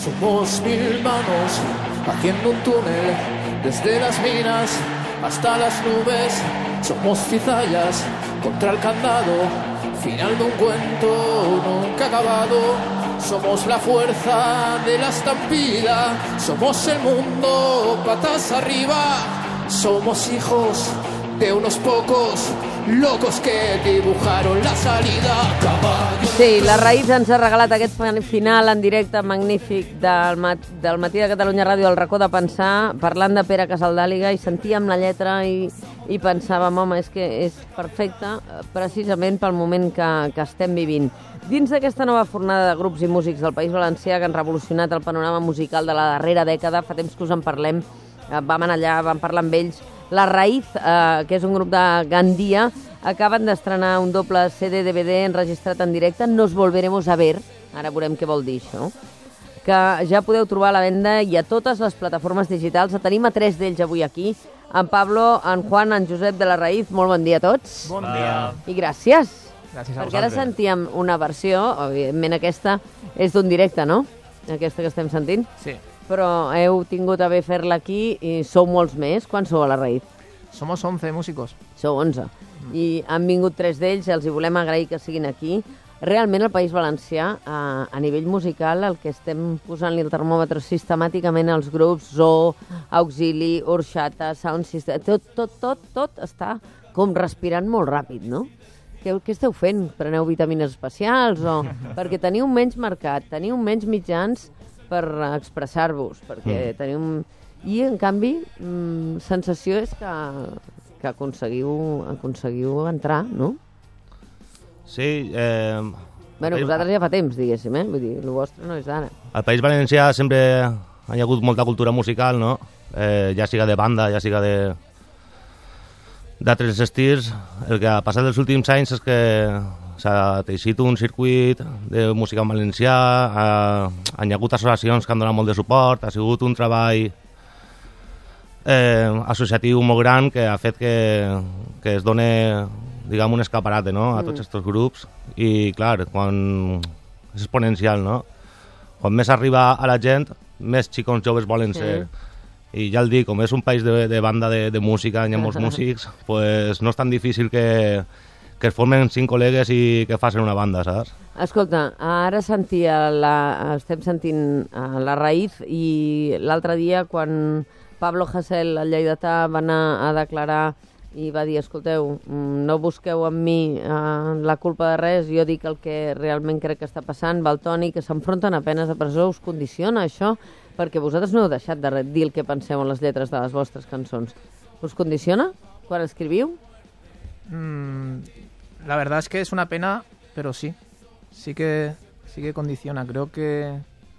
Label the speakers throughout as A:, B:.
A: Somos 1000 manos haciendo un túnel desde las minas hasta las nubes. Somos cizallas contra el candado, final de un cuento nunca acabado. Somos la fuerza de la estampida, somos el mundo patas arriba. Somos hijos de unos pocos locos que dibujaron la salida.
B: Sí, la Raïs ens ha regalat aquest final en directe magnífic del matí de Catalunya Ràdio, al racó de pensar, parlant de Pere Casaldàliga, i sentíem la lletra i pensàvem, home, és que és perfecte precisament pel moment que estem vivint. Dins d'aquesta nova fornada de grups i músics del País Valencià que han revolucionat el panorama musical de la darrera dècada, fa temps que us en parlem, vam anar allà, vam parlar amb ells. La Raïz, que és un grup de Gandia, acaben d'estrenar un doble CD-DVD enregistrat en directe, Nos volveremos a ver, ara veurem què vol dir això, que ja podeu trobar a la venda i a totes les plataformes digitals. Tenim a 3 d'ells avui aquí, en Pablo, en Juan, en Josep de la Raïz. Molt bon dia a tots.
C: Bon dia.
B: I gràcies.
C: Gràcies a
B: perquè ara
C: vosaltres.
B: sentíem una versió, evidentment aquesta és d'un directe, no? Aquesta que estem sentint.
C: Sí.
B: Però heu tingut a bé fer-la aquí i sou molts més. Quan sou a la Raïz?
C: Somos 11 músicos.
B: Sou 11. I han vingut 3 d'ells, els hi volem agrair que siguin aquí. Realment, al País Valencià, a nivell musical, el que estem posant-li el termòmetre sistemàticament als grups, Zoo, Auxili, Orxata, Sound System, tot està com respirant molt ràpid, no? Què esteu fent? Preneu vitamines especials? Perquè teniu menys mercat, teniu menys mitjans per expressar-vos, perquè teniu... I, en canvi, sensació és que aconseguiu entrar, no?
D: Sí.
B: Bueno, vosaltres ja fa temps, diguéssim, Vull dir, el vostre no és d'ara.
D: Al País Valencià sempre hi ha hagut molta cultura musical, no? Ja siga de banda, ja siga d'altres estils. El que ha passat els últims anys és que s'ha teixit un circuit de música en valencià, hi ha hagut associacions que han donat molt de suport, ha sigut un treball associatiu molt gran que ha fet que es doni, diguem, un escaparate, no?, a tots aquests grups. I, clar, quan és exponencial, no? Quan més arriba a la gent, més xicons joves volen ser. I ja el dic, com és un país de banda de música, hi ha molts músics, pues no és tan difícil que es formen 5 col·legues i que facin una banda, saps?
B: Escolta, ara estem sentint la Raïz, i l'altre dia, quan Pablo Hasél, el lleidatà, va anar a declarar i va dir, escolteu, no busqueu en mi la culpa de res, jo dic el que realment crec que està passant, Valtoni, que s'enfronten a penes de presó, us condiciona això? Perquè vosaltres no heu deixat de dir el que penseu en les lletres de les vostres cançons. Us condiciona quan escriviu?
C: La verdad es que es una pena, pero sí que condiciona. Creo que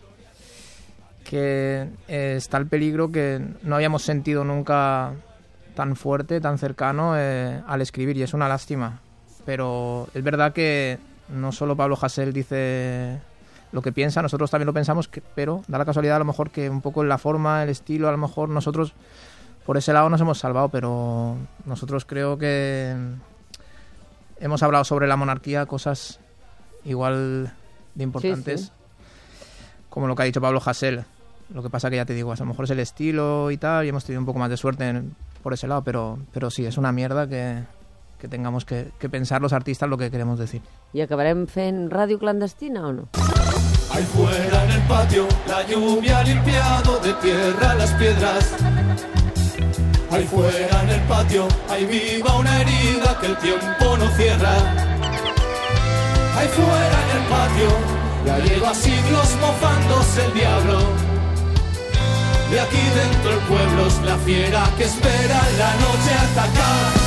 C: está el peligro que no habíamos sentido nunca tan fuerte, tan cercano al escribir, y es una lástima. Pero es verdad que no solo Pablo Hasél dice lo que piensa, nosotros también lo pensamos, pero da la casualidad a lo mejor que un poco en la forma, el estilo, a lo mejor nosotros por ese lado nos hemos salvado, pero nosotros creo que hemos hablado sobre la monarquía, cosas igual de importantes,
B: Sí.
C: como lo que ha dicho Pablo Hasél. Lo que pasa que ya te digo, a lo mejor es el estilo y tal, y hemos tenido un poco más de suerte por ese lado, pero sí, es una mierda que tengamos que pensar los artistas lo que queremos decir.
B: I acabarem fent ràdio clandestina o no?
A: Ahí fuera en el patio, la lluvia ha limpiado de tierra las piedras. Ahí fuera en el patio, ahí viva una herida que el tiempo no cierra. Ahí fuera en el patio, ya lleva siglos mofándose el diablo. Y aquí dentro el pueblo es la fiera que espera en la noche atacar.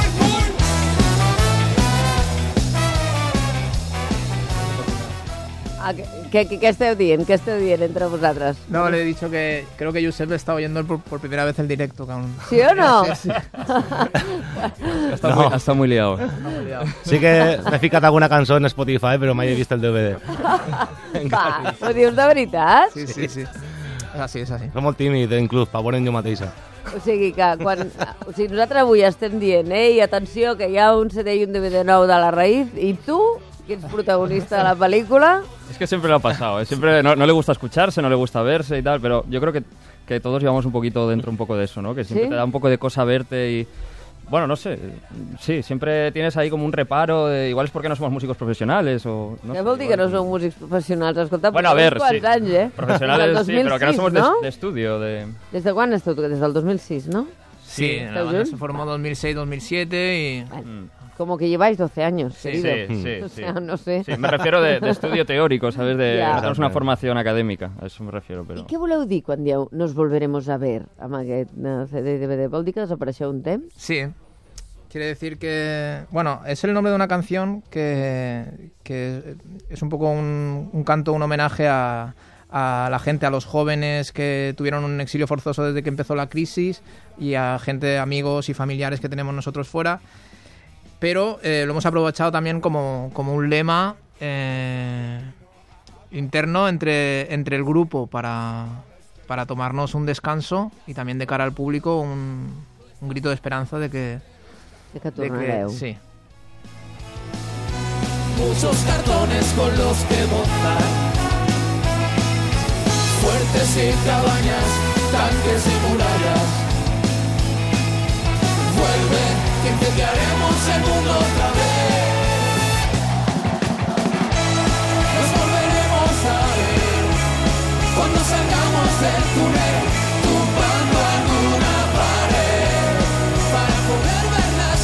B: Què esteu dient? Què esteu dient entre vosaltres?
C: No, le he dicho que creo que Josep está oyendo por primera vez el directo.
B: ¿Sí o no?
C: Sí.
E: Està muy liado.
D: Sí que m'he ficat alguna cançó en Spotify, però mai he vist el DVD.
B: Va, ho dius de veritat?
C: Sí. Es así.
D: Soc molt tímid, inclús, per veure en jo mateixa.
B: O sigui que nosaltres avui estem dient, i atenció, que hi ha un CD i un DVD nou de la Raïz, i tu que ets protagonista de la pel·lícula.
E: Es que siempre lo ha pasado, siempre no le gusta escucharse, no le gusta verse y tal, pero yo creo que todos llevamos un poquito dentro un poco de eso, ¿no? Que siempre
B: ¿Sí?
E: te da un poco de cosa verte y... Bueno, no sé, sí, siempre tienes ahí como un reparo, igual es porque no somos músicos profesionales o... No
B: Què
E: sé,
B: vol dir que
E: igual-
B: no sou músics professionals? Escolta,
E: Bueno, a ver,
B: uns
E: sí.
B: quants anys,
E: Profesionales
B: Del
E: sí, pero que no
B: 2006,
E: somos
B: ¿no?
E: de estudio, de...
B: Des de quan esteu? Des del 2006, ¿no?
C: Sí, la banda
B: ¿Estás
C: se formó 2006-2007 y...
B: Como que lleváis 12 años,
C: Sí,
B: querido.
E: sí,
B: O
E: sí.
B: sea, no sé.
E: Sí, me refiero de estudio teórico, ¿sabes?
B: Ya.
E: No tenemos una formación académica, a eso me refiero, pero...
B: I què voleu dir quan dieu nos volveremos a ver amb aquest CD i DVD? Vol dir que desapareixeu un temps?
C: Sí, quiere decir que... Bueno, es el nombre de una canción que es un poco un canto, un homenaje a la gente, a los jóvenes que tuvieron un exilio forzoso desde que empezó la crisis y a gente, amigos y familiares que tenemos nosotros fuera. Pero lo hemos aprovechado también como un lema interno entre el grupo para tomarnos un descanso y también de cara al público un grito de esperanza de que
B: tornareu.
C: sí.
A: Muchos cartones con los que montar, fuertes y cabañas, tanques y murallas. Vuelve, que incendiaremos el mundo otra vez. Nos volveremos a ver cuando salgamos del túnel, tumbando alguna pared para poder ver las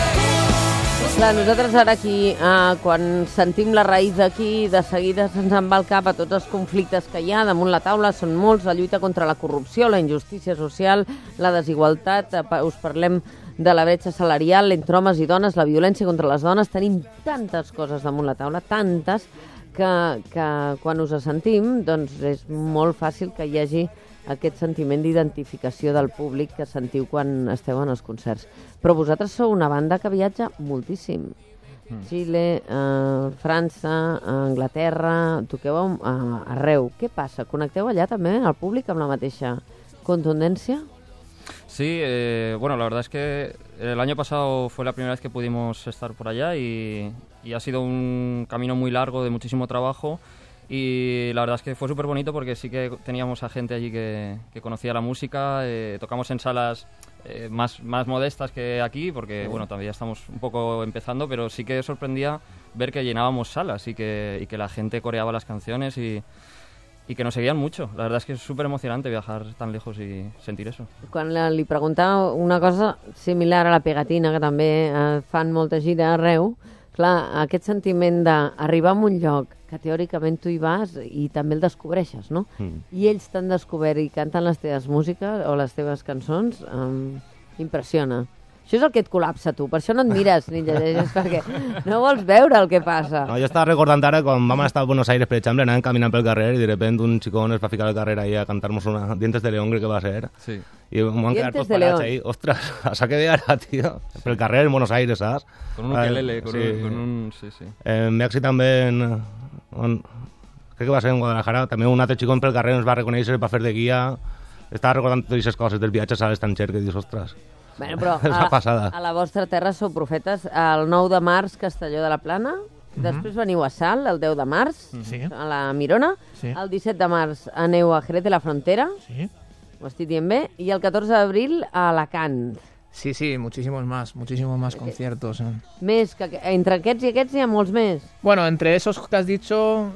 A: nubes.
B: Clar, nosaltres ara aquí, quan sentim la raïs aquí, de seguida se'ns en va al cap a tots els conflictes que hi ha damunt la taula, són molts, la lluita contra la corrupció, la injustícia social, la desigualtat, us parlem de la bretxa salarial entre homes i dones, la violència contra les dones, tenim tantes coses damunt la taula, tantes, que quan us sentim, doncs és molt fàcil que hi hagi aquest sentiment d'identificació del públic que sentiu quan esteu en els concerts. Però vosaltres sou una banda que viatja moltíssim. Xile, França, Anglaterra, toqueu arreu. Què passa? Connecteu allà també al públic amb la mateixa contundència?
E: Sí, bueno, la verdad es que el año pasado fue la primera vez que pudimos estar por allá y ha sido un camino muy largo de muchísimo trabajo y la verdad es que fue súper bonito porque sí que teníamos a gente allí que conocía la música, tocamos en salas más modestas que aquí porque bueno, todavía estamos un poco empezando, pero sí que sorprendía ver que llenábamos salas y que la gente coreaba las canciones y que nos seguían mucho. La verdad es que es súper emocionante viajar tan lejos y sentir eso.
B: Quan li preguntava una cosa similar a la pegatina, que també fan molta gira arreu, clar, aquest sentiment d'arribar a un lloc que teòricament tu hi vas i també el descobreixes, no? I ells t'han descobert i canten les teves músiques o les teves cançons, impressiona. Això és el que et col·lapsa, tu. Per això no et mires ni llegeixes, perquè no vols veure el que passa.
D: No, jo estava recordant ara quan vam estar a Buenos Aires, per exemple, anàvem caminant pel carrer i de repente un xicón es va ficar al carrer ahí a cantar-nos una Dientes de León, crec que va ser.
E: Sí.
D: I em van quedar
B: Dientes
D: tots
B: de
D: parats
B: León.
D: ahí. Ostres, a saque de ara, tio. Pel carrer en Buenos Aires, saps?
E: Con un ukelele, con
D: sí.
E: un... Sí, sí.
D: En Mèxic també, crec que va ser en Guadalajara, també un altre xicón pel carrer ens va reconèixer, va fer de guia. Estava recordant totes aquestes coses del viatge a l'estranger, que dius, ostres...
B: Bueno, però
D: És una passada.
B: a la vostra terra sou profetes. El 9 de març, Castelló de la Plana. Després veniu a Salt, el 10 de març,
C: Sí.
B: a la Mirona.
C: Sí.
B: El 17 de març aneu a Jerez de la Frontera,
C: Sí.
B: ho estic dient bé, i el 14 d'abril a Alacant.
C: Sí, muchísimos más conciertos.
B: Més, que entre aquests i aquests hi ha molts més.
C: Bueno, entre esos que has dicho,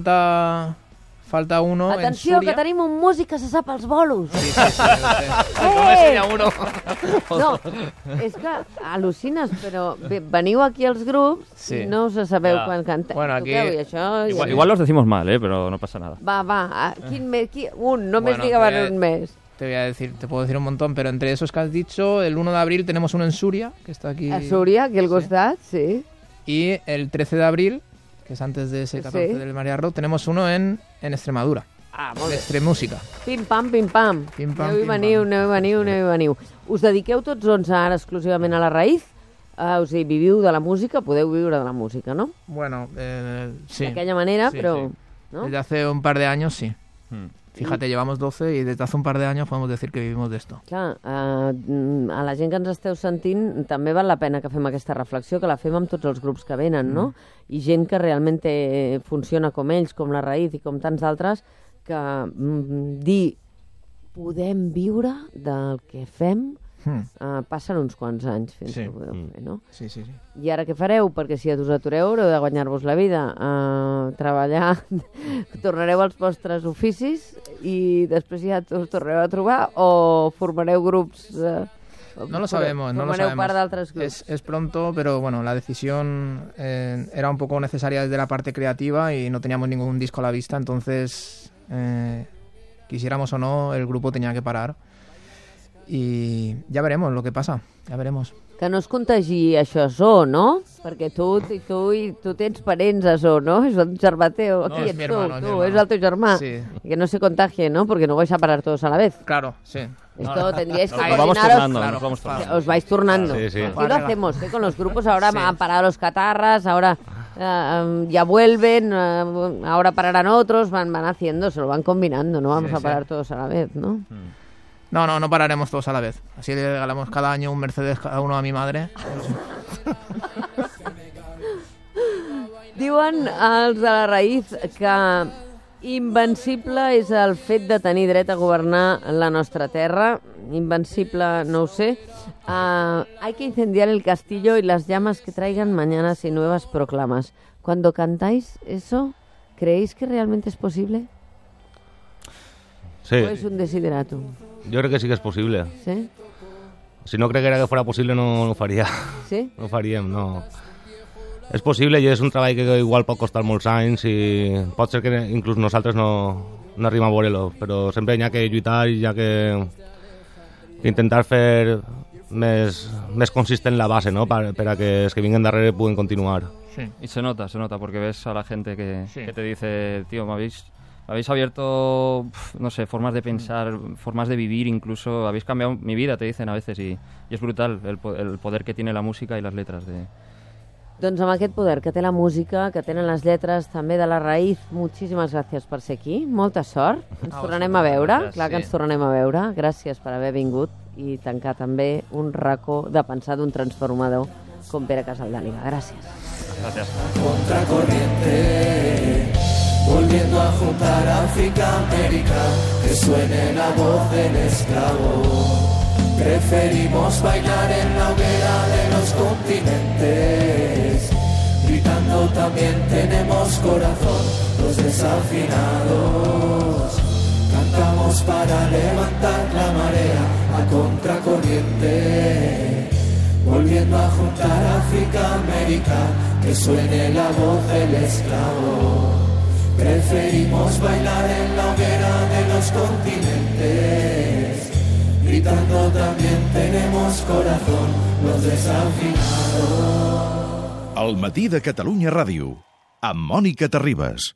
C: falta uno
B: Atenció,
C: en Súria.
B: que tenim un músic que se sap els bolos.
C: Sí, lo sé.
B: Eh!
C: uno.
B: No, és que al·lucines, però veniu aquí als grups
C: Sí.
B: i no us sabeu
E: Ja.
B: quan canteu.
C: Bueno, aquí-
B: Toqueu, i això...
E: Igual los decimos mal, pero no pasa nada.
B: Va, quin més? Un, només
C: Bueno,
B: digue'm un més.
C: Te puedo decir un montón, pero entre esos que has dicho, el 1 de abril tenemos uno en Súria, que está aquí.
B: A Súria, aquí al costat, sí.
C: Y el 13 de abril, que es antes de ese 14
B: Sí.
C: del Maria Road, tenemos uno en Extremadura.
B: Ah, molt
C: De
B: bé.
C: Extremúsica.
B: Pim, pam, pim, pam.
C: Pim, pam,
B: Aneu i
C: pim,
B: veniu,
C: pam.
B: aneu i veniu, aneu i veniu. Us dediqueu tots 11 ara exclusivament a la raïz? O sigui, viviu de la música, podeu viure de la música, no?
C: Bueno, sí.
B: D'aquella manera,
C: Sí,
B: però...
C: sí.
B: No?
C: Desde hace un par de años, sí. Fíjate, llevamos 12 y desde hace un par de años podemos decir que vivimos de esto.
B: Clar, a la gent que ens esteu sentint també val la pena que fem aquesta reflexió, que la fem amb tots els grups que venen, no? I gent que realment funciona com ells, com La Raïz i com tants d'altres, que dir podem viure del que fem passen uns quants anys fins que ho podeu fer, no?
C: Sí.
B: I ara què fareu? Perquè si us atureu haureu de guanyar-vos la vida, treballar, tornareu als vostres oficis i després ja us tornareu a trobar o formareu grups...
C: No lo sabemos, no lo sabemos.
B: Part d'altres grups.
C: Es pronto, pero bueno, la decisión era un poco necesaria desde la parte creativa y no teníamos ningún disco a la vista, entonces quisiéramos o no, el grupo tenía que parar. I ja veremos lo que passa, ja veremos.
B: Que no es contagi això a So, no? Perquè tu tens parents a So, ¿no? És un germà teu.
C: No,
B: Aquí
C: és
B: ets
C: mi hermano,
B: tu, és el teu germà.
C: Sí.
B: Que no se contagie, ¿no? Porque no vais a parar todos a la vez.
C: Claro, sí.
B: Esto tendríais que
E: Nos vamos
B: coordinaros.
E: turnando, nos vamos turnando.
B: Os vais turnando.
D: Sí.
B: Aquí lo hacemos, con los grupos. Ahora han parado los catarras, ahora ya vuelven, ahora pararán otros, van haciendo, se lo van combinando, no vamos a parar todos a la vez, ¿no?
C: No pararemos todos a la vez. Así le regalamos cada año un Mercedes cada uno a mi madre.
B: Diuen els de La Raïz que invencible és el fet de tenir dret a governar la nostra terra. Invencible, no ho sé. Hay que incendiar el castillo y las llamas que traigan mañanas y nuevas proclamas. Cuando cantáis eso, ¿creéis que realmente es posible?
D: Sí,
B: ¿O es un desideratum?
D: yo creo que sí que es posible.
B: Sí?
D: Si no creyera que fuera posible no ho faria.
B: Sí?
D: No ho faríem, no. És possible i és un treball que igual pot costar molts anys i pot ser que inclús nosaltres no arribem a veure-lo, però sempre hi ha que lluitar i hi ha que intentar fer més consistent la base, ¿no? Per a que els que vinguen darrere puguen continuar.
C: Sí.
E: Y se nota, porque ves a la gente que te dice, tío, me habéis abierto, no sé, formas de pensar, formas de vivir incluso, habéis cambiado mi vida, te dicen a veces, y es brutal el poder que tiene la música y las letras de...
B: Doncs amb aquest poder que té la música, que tenen les lletres també de La Raïz, moltíssimes gràcies per ser aquí, molta sort, ens tornarem a veure, clar que ens tornarem a veure, gràcies per haver vingut i tancar també un racó de pensar d'un transformador com Pere Casaldàliga. Gràcies.
E: Gracias.
A: Contracorriente, volviendo a juntar África, América, que suene la voz del esclavo. Preferimos bailar en la hoguera de los continentes, gritando también tenemos corazón, los desafinados. Cantamos para levantar la marea a contracorriente, volviendo a juntar África, América, que suene la voz del esclavo. Preferimos bailar en la hoguera de los continentes, gritando también tenemos corazón, los desafinados.
F: El matí de Catalunya Ràdio, amb Mònica Terribas.